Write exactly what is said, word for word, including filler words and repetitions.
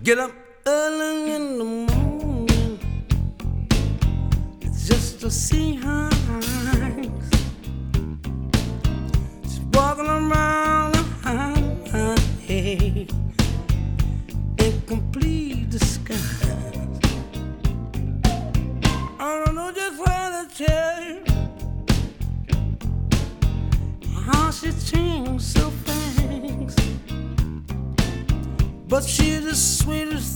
Get up early in the morning just to see her eyes. She's walking around the highway in complete disguise. I don't know just what to tell you, how she changed so fast. But she's the sweetest